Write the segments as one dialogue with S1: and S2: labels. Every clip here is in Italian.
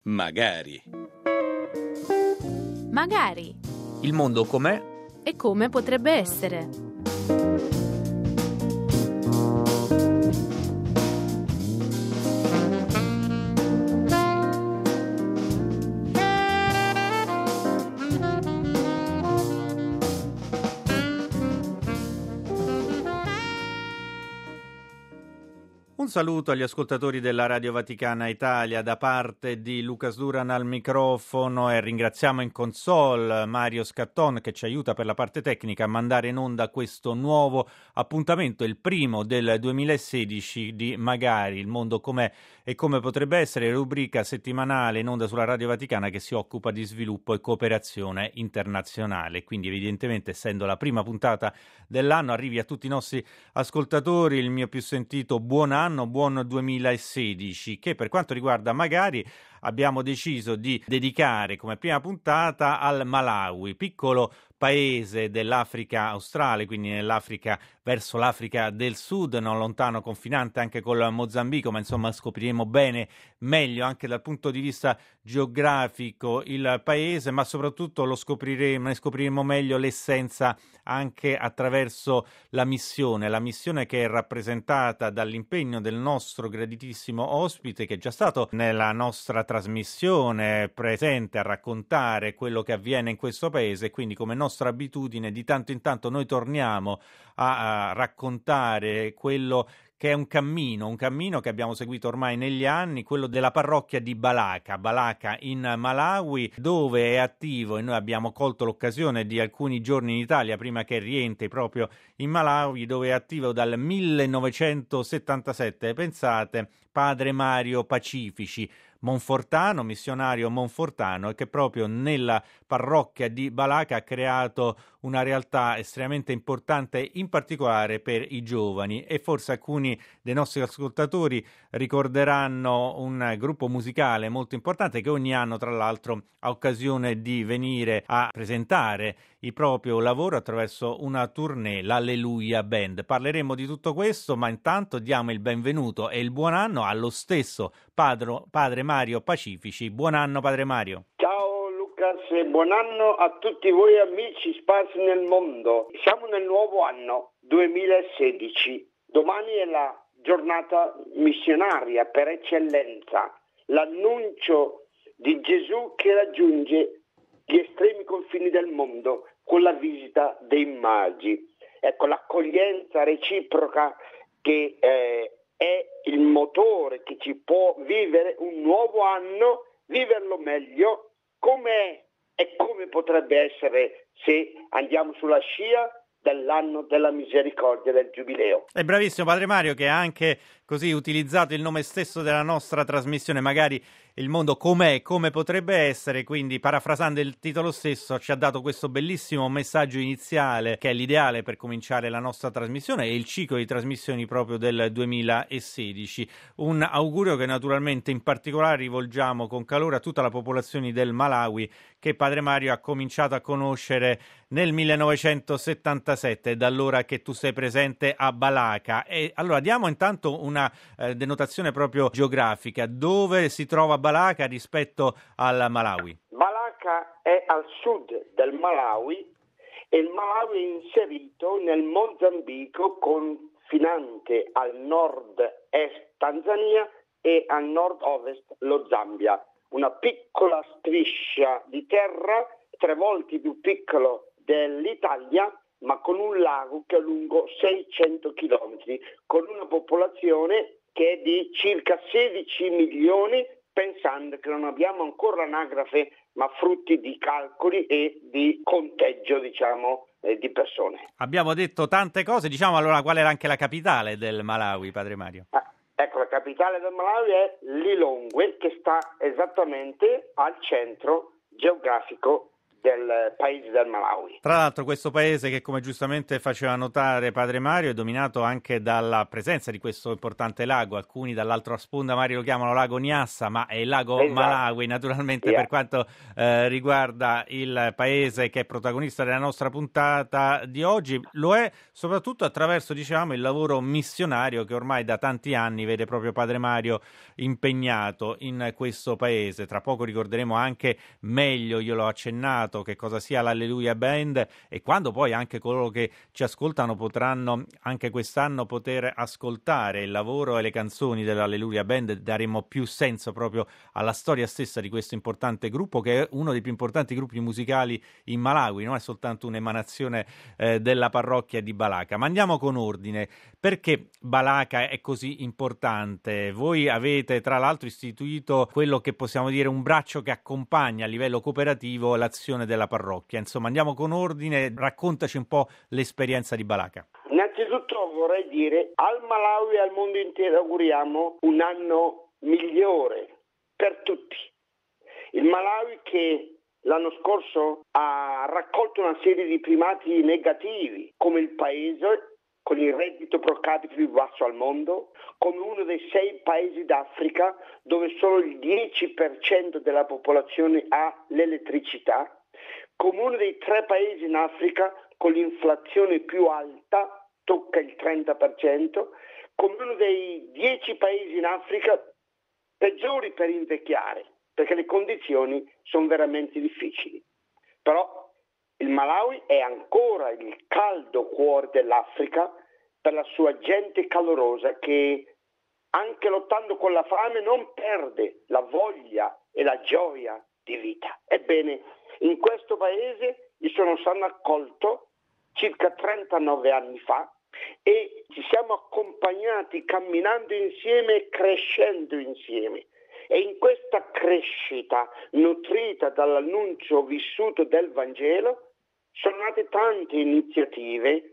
S1: Magari.
S2: Magari.
S3: Il mondo com'è?
S2: E come potrebbe essere?
S3: Un saluto agli ascoltatori della Radio Vaticana Italia da parte di Lucas Duran al microfono e ringraziamo in console Mario Scatton che ci aiuta per la parte tecnica a mandare in onda questo nuovo appuntamento, il primo del 2016 di Magari, il mondo com'è e come potrebbe essere, rubrica settimanale in onda sulla Radio Vaticana che si occupa di sviluppo e cooperazione internazionale. Quindi evidentemente, essendo la prima puntata dell'anno, arrivi a tutti i nostri ascoltatori il mio più sentito buon anno, buon 2016, che per quanto riguarda Magari abbiamo deciso di dedicare come prima puntata al Malawi, piccolo paese dell'Africa australe, quindi nell'Africa, verso l'Africa del Sud, non lontano, confinante anche col Mozambico, ma insomma scopriremo bene, meglio anche dal punto di vista geografico il paese, ma soprattutto ne scopriremo meglio l'essenza anche attraverso la missione che è rappresentata dall'impegno del nostro graditissimo ospite, che è già stato nella nostra trasmissione presente a raccontare quello che avviene in questo paese. Quindi, come nostra abitudine, di tanto in tanto noi torniamo a raccontare quello che è un cammino che abbiamo seguito ormai negli anni, quello della parrocchia di Balaka in Malawi, dove è attivo, e noi abbiamo colto l'occasione di alcuni giorni in Italia prima che rientri proprio in Malawi, dove è attivo dal 1977, pensate, padre Mario Pacifici, monfortano, missionario monfortano, e che proprio nella parrocchia di Balaka ha creato una realtà estremamente importante, in particolare per i giovani. E forse alcuni dei nostri ascoltatori ricorderanno un gruppo musicale molto importante che ogni anno, tra l'altro, ha occasione di venire a presentare il proprio lavoro attraverso una tournée, l'Alleluia Band. Parleremo di tutto questo, ma intanto diamo il benvenuto e il buon anno allo stesso padre Mario Pacifici. Buon anno, padre Mario.
S4: Ciao Lucas e buon anno a tutti voi amici sparsi nel mondo. Siamo nel nuovo anno 2016. Domani è la giornata missionaria per eccellenza, l'annuncio di Gesù che raggiunge gli estremi confini del mondo con la visita dei magi. Ecco, l'accoglienza reciproca che è il motore che ci può vivere un nuovo anno, viverlo meglio, come e come potrebbe essere se andiamo sulla scia dell'anno della misericordia, del giubileo.
S3: È bravissimo padre Mario, che ha anche così utilizzato il nome stesso della nostra trasmissione, Magari il mondo com'è, come potrebbe essere, quindi parafrasando il titolo stesso ci ha dato questo bellissimo messaggio iniziale che è l'ideale per cominciare la nostra trasmissione e il ciclo di trasmissioni proprio del 2016. Un augurio che naturalmente in particolare rivolgiamo con calore a tutta la popolazione del Malawi, che padre Mario ha cominciato a conoscere nel 1977, da allora che tu sei presente a Balaka. E allora diamo intanto una denotazione proprio geografica. Dove si trova Balaka rispetto al Malawi?
S4: Balaka è al sud del Malawi e il Malawi è inserito nel Mozambico, confinante al nord-est Tanzania e a nord-ovest lo Zambia. Una piccola striscia di terra 3 volte più piccolo dell'Italia, ma con un lago che è lungo 600 chilometri, con una popolazione che è di circa 16 milioni, pensando che non abbiamo ancora l'anagrafe, ma frutti di calcoli e di conteggio, di persone.
S3: Abbiamo detto tante cose, diciamo allora qual era anche la capitale del Malawi, padre Mario?
S4: Ecco, la capitale del Malawi è Lilongwe, che sta esattamente al centro geografico del paese del Malawi.
S3: Tra l'altro questo paese che, come giustamente faceva notare padre Mario, è dominato anche dalla presenza di questo importante lago. Alcuni dall'altra sponda Mario lo chiamano lago Nyassa, ma è il lago Malawi naturalmente. Per quanto riguarda il paese che è protagonista della nostra puntata di oggi, lo è soprattutto attraverso, diciamo, il lavoro missionario che ormai da tanti anni vede proprio padre Mario impegnato in questo paese. Tra poco ricorderemo anche meglio, io l'ho accennato, che cosa sia l'Alleluia Band, e quando poi anche coloro che ci ascoltano potranno anche quest'anno poter ascoltare il lavoro e le canzoni dell'Alleluia Band, daremo più senso proprio alla storia stessa di questo importante gruppo, che è uno dei più importanti gruppi musicali in Malawi, non è soltanto un'emanazione della parrocchia di Balaka. Ma andiamo con ordine. Perché Balaka è così importante? Voi avete tra l'altro istituito quello che possiamo dire un braccio che accompagna a livello cooperativo l'azione della parrocchia. Insomma, andiamo con ordine, raccontaci un po' l'esperienza di Balaka.
S4: Innanzitutto vorrei dire al Malawi e al mondo intero auguriamo un anno migliore per tutti. Il Malawi, che l'anno scorso ha raccolto una serie di primati negativi, come il paese con il reddito pro capite più basso al mondo, come uno dei 6 paesi d'Africa dove solo il 10% della popolazione ha l'elettricità, come uno dei 3 paesi in Africa con l'inflazione più alta, tocca il 30%, come uno dei 10 paesi in Africa peggiori per invecchiare, perché le condizioni sono veramente difficili. Però il Malawi è ancora il caldo cuore dell'Africa per la sua gente calorosa che, anche lottando con la fame, non perde la voglia e la gioia di vita. Ebbene, in questo paese io sono stato accolto circa 39 anni fa e ci siamo accompagnati camminando insieme e crescendo insieme. E in questa crescita, nutrita dall'annuncio vissuto del Vangelo, sono nate tante iniziative.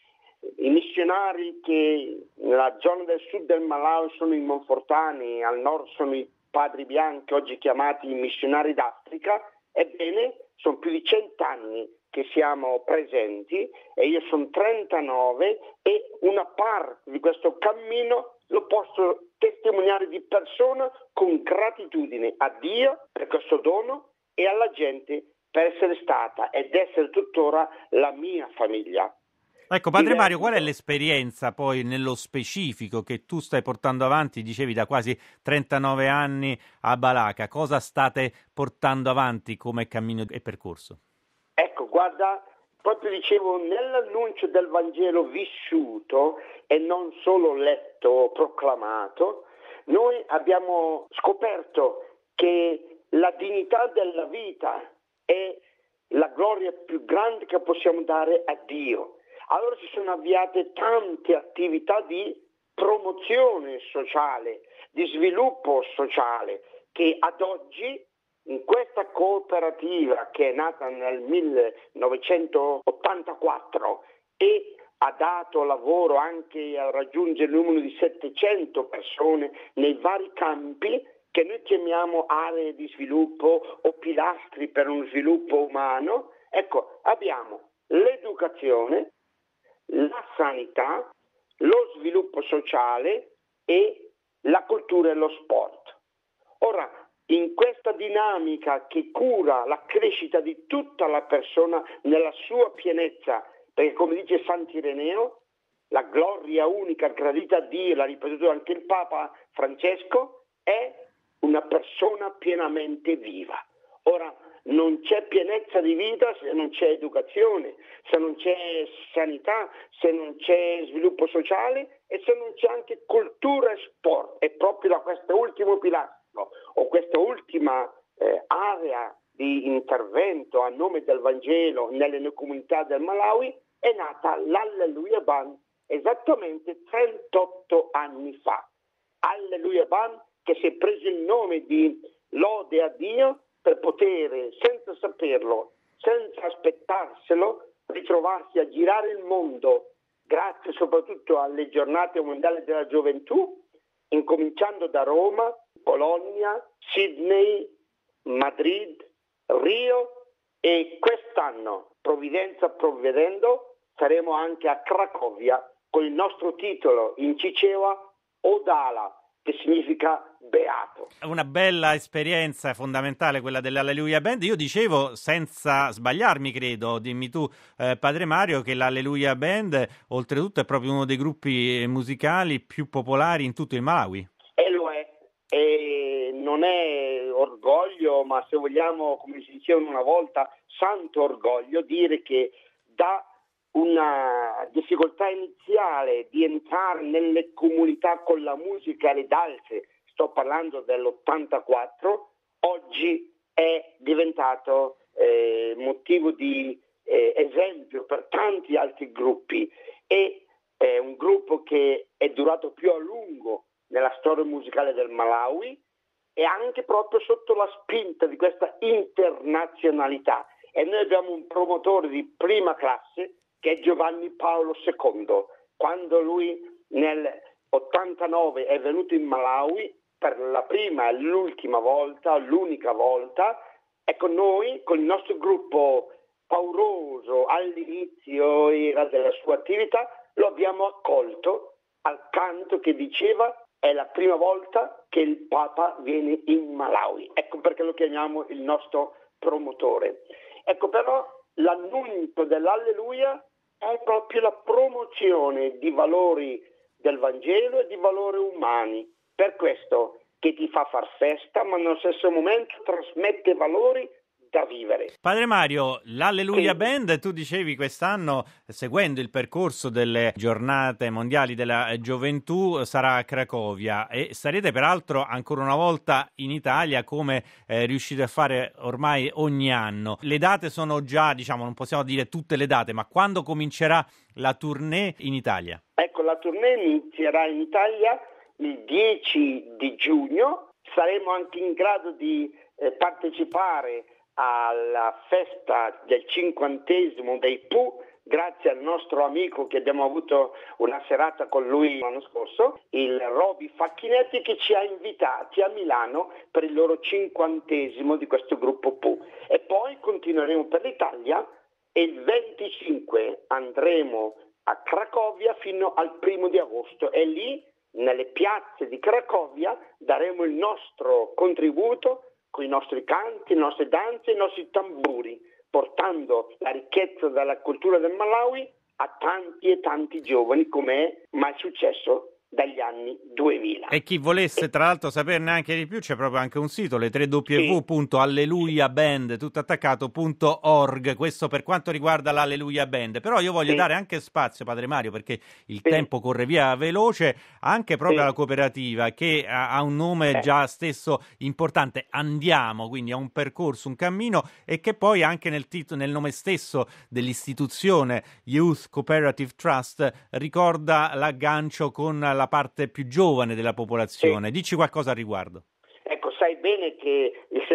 S4: I missionari che nella zona del sud del Malawi sono i monfortani, al nord sono i padri bianchi, oggi chiamati i missionari d'Africa. Ebbene, sono più di 100 anni che siamo presenti e io sono 39 e una parte di questo cammino lo posso testimoniare di persona con gratitudine a Dio per questo dono e alla gente per essere stata ed essere tuttora la mia famiglia.
S3: Ecco, padre Mario, qual è l'esperienza poi nello specifico che tu stai portando avanti? Dicevi da quasi 39 anni a Balaka. Cosa state portando avanti come cammino e percorso?
S4: Ecco, guarda, proprio dicevo, nell'annuncio del Vangelo vissuto e non solo letto o proclamato, noi abbiamo scoperto che la dignità della vita è la gloria più grande che possiamo dare a Dio. Allora si sono avviate tante attività di promozione sociale, di sviluppo sociale, che ad oggi in questa cooperativa che è nata nel 1984 e ha dato lavoro anche a raggiungere il numero di 700 persone nei vari campi che noi chiamiamo aree di sviluppo o pilastri per uno sviluppo umano. Ecco, abbiamo l'educazione, la sanità, lo sviluppo sociale e la cultura e lo sport. Ora, in questa dinamica che cura la crescita di tutta la persona nella sua pienezza, perché come dice Sant'Ireneo, la gloria unica gradita a Dio, l'ha ripetuto anche il Papa Francesco, è una persona pienamente viva. Ora, non c'è pienezza di vita se non c'è educazione, se non c'è sanità, se non c'è sviluppo sociale e se non c'è anche cultura e sport. E proprio da questo ultimo pilastro o questa ultima area di intervento a nome del Vangelo nelle comunità del Malawi è nata l'Alleluia Band esattamente 38 anni fa. Alleluia Band che si è preso il nome di lode a Dio per poter, senza saperlo, senza aspettarselo, ritrovarsi a girare il mondo, grazie soprattutto alle giornate mondiali della gioventù, incominciando da Roma, Bologna, Sydney, Madrid, Rio e quest'anno, provvidenza provvedendo, saremo anche a Cracovia con il nostro titolo in Ciceva Odala, che significa beato.
S3: Una bella esperienza fondamentale quella dell'Alleluia Band. Io dicevo, senza sbagliarmi credo, dimmi tu Padre Mario, che l'Alleluia Band oltretutto è proprio uno dei gruppi musicali più popolari in tutto il Malawi.
S4: E lo è, e non è orgoglio, ma se vogliamo, come si diceva una volta, santo orgoglio, dire che da una difficoltà iniziale di entrare nelle comunità con la musica e le danze, sto parlando dell'84, oggi è diventato motivo di esempio per tanti altri gruppi, e è un gruppo che è durato più a lungo nella storia musicale del Malawi e anche proprio sotto la spinta di questa internazionalità, e noi abbiamo un promotore di prima classe che è Giovanni Paolo II. Quando lui nel 89 è venuto in Malawi per la prima e l'unica volta, ecco, noi con il nostro gruppo pauroso all'inizio era della sua attività, lo abbiamo accolto al canto che diceva: è la prima volta che il Papa viene in Malawi. Ecco perché lo chiamiamo il nostro promotore. Ecco, però l'annuncio dell'Alleluia è proprio la promozione di valori del Vangelo e di valori umani. Per questo che ti fa far festa, ma nello stesso momento trasmette valori da vivere.
S3: Padre Mario, l'Alleluia
S4: Sì.
S3: Band, tu dicevi quest'anno, seguendo il percorso delle giornate mondiali della gioventù, sarà a Cracovia e sarete peraltro ancora una volta in Italia, come riuscite a fare ormai ogni anno. Le date sono già, diciamo, non possiamo dire tutte le date, ma quando comincerà la tournée in Italia?
S4: Ecco, la tournée inizierà in Italia il 10 di giugno, saremo anche in grado di partecipare alla festa del 50° dei Pooh, grazie al nostro amico che abbiamo avuto una serata con lui l'anno scorso, il Roby Facchinetti, che ci ha invitati a Milano per il loro 50° di questo gruppo Pooh. E poi continueremo per l'Italia e il 25 andremo a Cracovia fino al 1° di agosto e lì nelle piazze di Cracovia daremo il nostro contributo con i nostri canti, le nostre danze, i nostri tamburi, portando la ricchezza della cultura del Malawi a tanti e tanti giovani, come è mai successo dagli anni 2000.
S3: E chi volesse tra l'altro saperne anche di più, c'è proprio anche un sito, le www.alleluiaband.org, questo per quanto riguarda l'Alleluia Band. Però io voglio dare anche spazio, Padre Mario, perché il tempo corre via veloce, anche proprio alla cooperativa che ha un nome già stesso importante, Andiamo, quindi ha un percorso, un cammino, e che poi anche nel nome stesso dell'istituzione Youth Cooperative Trust ricorda l'aggancio con la parte più giovane della popolazione. Dici qualcosa al riguardo.
S4: Ecco, sai bene che il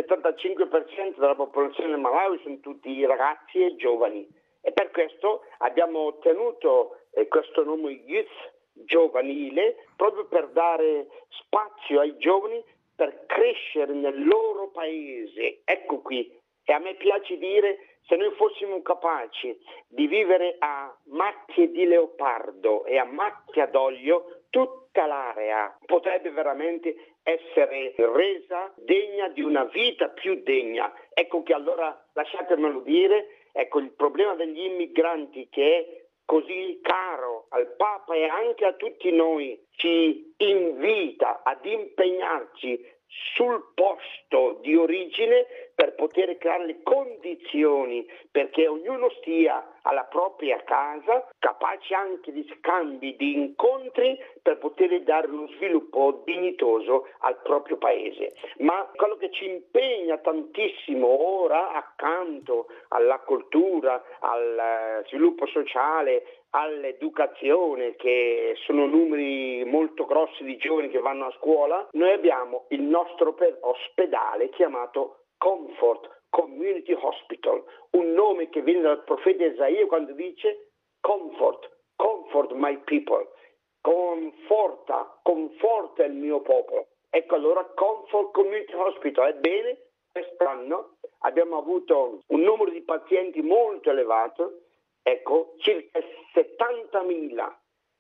S4: 75% della popolazione del Malawi sono tutti ragazzi e giovani, e per questo abbiamo ottenuto questo nome Youth giovanile, proprio per dare spazio ai giovani per crescere nel loro paese. Ecco qui, e a me piace dire, se noi fossimo capaci di vivere a macchie di leopardo e a macchia d'olio, tutta l'area potrebbe veramente essere resa degna di una vita più degna. Ecco che allora, lasciatemelo dire, ecco, il problema degli immigranti, che è così caro al Papa e anche a tutti noi, ci invita ad impegnarci sul posto di origine per poter creare le condizioni perché ognuno stia alla propria casa, capace anche di scambi, di incontri per poter dare uno sviluppo dignitoso al proprio paese. Ma quello che ci impegna tantissimo ora, accanto alla cultura, al sviluppo sociale, all'educazione, che sono numeri molto grossi di giovani che vanno a scuola, noi abbiamo il nostro ospedale chiamato Comfort Community Hospital, un nome che viene dal profeta Isaia quando dice comfort my people, conforta il mio popolo. Ecco allora Comfort Community Hospital, ebbene quest'anno abbiamo avuto un numero di pazienti molto elevato, circa 70.000,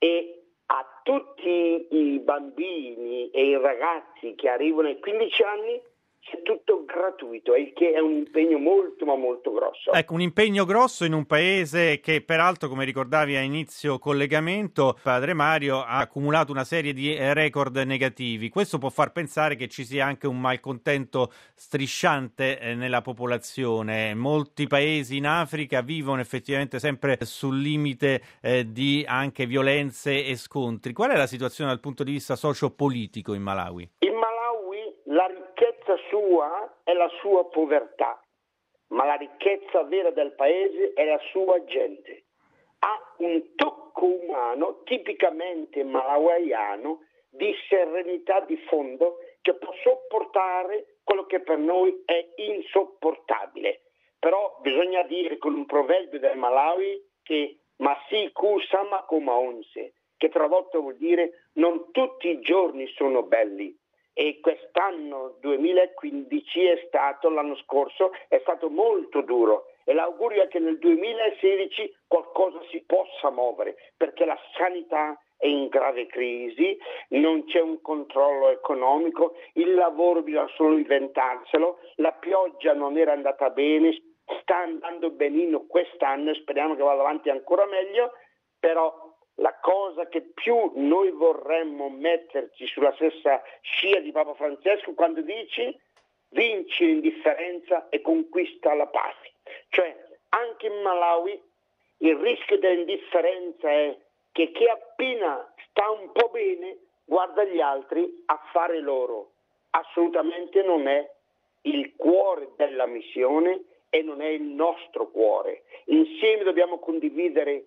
S4: e a tutti i bambini e i ragazzi che arrivano ai 15 anni c'è tutto gratuito, il che è un impegno molto ma molto grosso.
S3: Ecco, un impegno grosso in un paese che peraltro, come ricordavi a inizio collegamento, padre Mario, ha accumulato una serie di record negativi. Questo può far pensare che ci sia anche un malcontento strisciante nella popolazione. Molti paesi in Africa vivono effettivamente sempre sul limite di anche violenze e scontri. Qual è la situazione dal punto di vista socio-politico in Malawi?
S4: In Malawi la ricchezza sua è la sua povertà, ma la ricchezza vera del paese è la sua gente. Ha un tocco umano tipicamente malawaiano di serenità di fondo che può sopportare quello che per noi è insopportabile. Però bisogna dire con un proverbio del Malawi che Masiku sama come onse, che tradotto vuol dire non tutti i giorni sono belli. E quest'anno 2015 l'anno scorso è stato molto duro, e l'augurio è che nel 2016 qualcosa si possa muovere, perché la sanità è in grave crisi, non c'è un controllo economico, il lavoro bisogna solo inventarselo, la pioggia non era andata bene, sta andando benino quest'anno e speriamo che vada avanti ancora meglio, però la cosa che più noi vorremmo metterci sulla stessa scia di Papa Francesco quando dice vinci l'indifferenza e conquista la pace. Cioè anche in Malawi il rischio dell'indifferenza è che chi appena sta un po' bene guarda gli altri a fare loro. Assolutamente non è il cuore della missione e non è il nostro cuore. Insieme dobbiamo condividere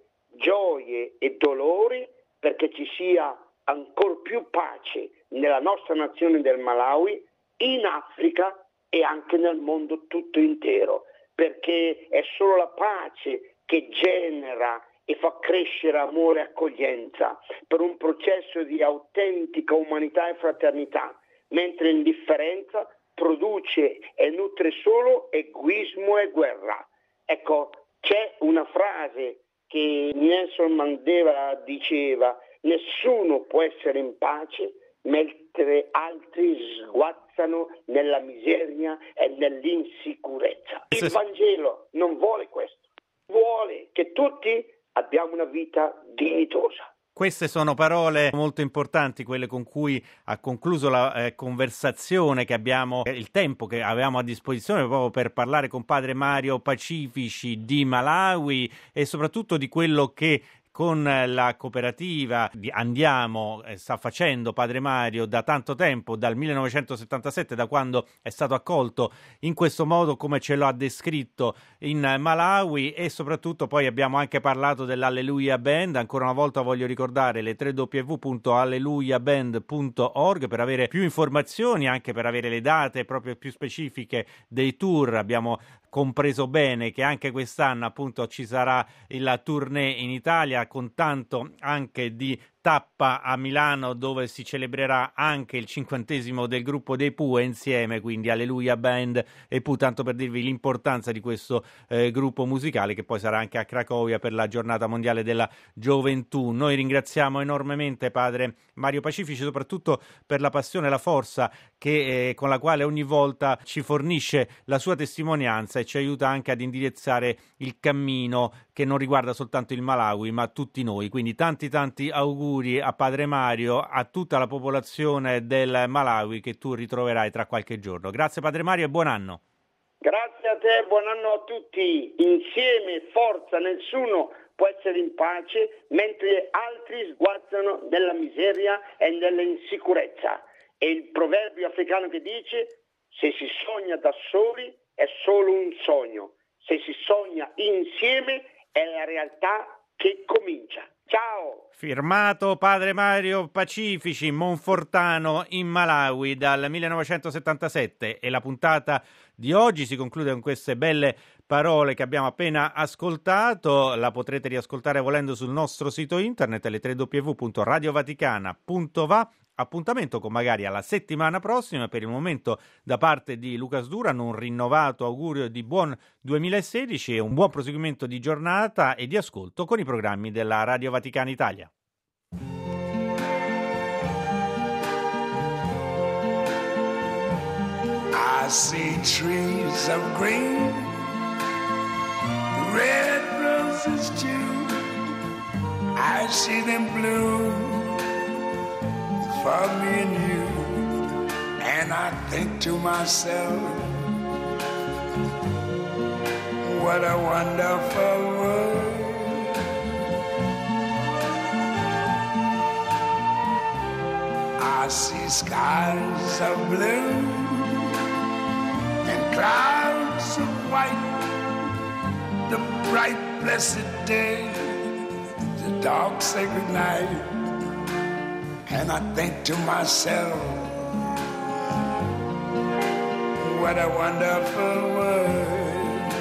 S4: gioie e dolori perché ci sia ancora più pace nella nostra nazione del Malawi, in Africa e anche nel mondo tutto intero, perché è solo la pace che genera e fa crescere amore e accoglienza per un processo di autentica umanità e fraternità, mentre l'indifferenza produce e nutre solo egoismo e guerra. Ecco, c'è una frase che Nelson Mandela diceva: nessuno può essere in pace mentre altri sguazzano nella miseria e nell'insicurezza. Il Vangelo non vuole questo, vuole che tutti abbiamo una vita dignitosa.
S3: Queste sono parole molto importanti, quelle con cui ha concluso la conversazione che abbiamo, il tempo che avevamo a disposizione proprio per parlare con padre Mario Pacifici di Malawi e soprattutto di quello che con la cooperativa Andiamo sta facendo padre Mario da tanto tempo, dal 1977, da quando è stato accolto in questo modo come ce lo ha descritto in Malawi, e soprattutto poi abbiamo anche parlato dell'Alleluia Band. Ancora una volta voglio ricordare le www.allelujaband.org per avere più informazioni, anche per avere le date proprio più specifiche dei tour. Abbiamo compreso bene che anche quest'anno appunto ci sarà il tournée in Italia, con tanto anche di tappa a Milano, dove si celebrerà anche il 50° del gruppo dei Pooh insieme, quindi Alleluia Band e Pooh, tanto per dirvi l'importanza di questo gruppo musicale, che poi sarà anche a Cracovia per la giornata mondiale della gioventù. Noi ringraziamo enormemente padre Mario Pacifici, soprattutto per la passione e la forza con la quale ogni volta ci fornisce la sua testimonianza e ci aiuta anche ad indirizzare il cammino che non riguarda soltanto il Malawi ma tutti noi. Quindi tanti auguri a padre Mario, a tutta la popolazione del Malawi che tu ritroverai tra qualche giorno. Grazie padre Mario e buon anno.
S4: Grazie a te, buon anno a tutti. Insieme, forza, nessuno può essere in pace mentre altri sguazzano nella miseria e nell'insicurezza. È il proverbio africano che dice: se si sogna da soli è solo un sogno, se si sogna insieme è la realtà che comincia. Ciao!
S3: Firmato padre Mario Pacifici, Monfortano in Malawi dal 1977, e la puntata di oggi si conclude con queste belle parole che abbiamo appena ascoltato. La potrete riascoltare volendo sul nostro sito internet, alle www.radiovaticana.va. appuntamento con magari alla settimana prossima. Per il momento da parte di Lucas Duran un rinnovato augurio di buon 2016 e un buon proseguimento di giornata e di ascolto con i programmi della Radio Vaticana Italia.
S1: I see trees of green, red roses too. I see them bloom for me and you. And I think to myself, what a wonderful world. I see skies of blue and clouds of white, the bright blessed day, the dark sacred night. And I think to myself, what a wonderful world.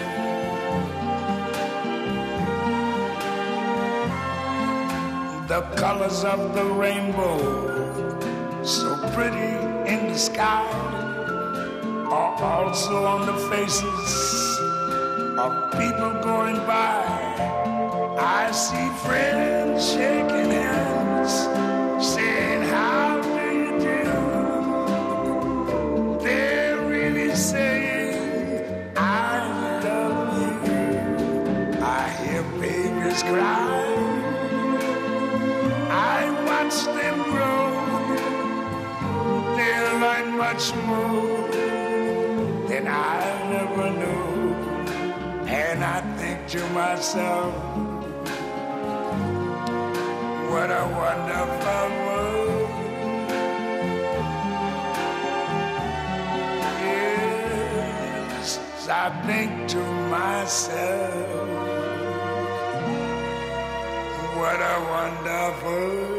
S1: The colors of the rainbow, so pretty in the sky, are also on the faces of people going by. I see friends shaking hands, saying, how do you do? They're really saying, I love you. I hear babies cry, I watch them grow. They'll learn much more than I never knew. And I think to myself, what a wonderful world. Yes, I think to myself, what a wonderful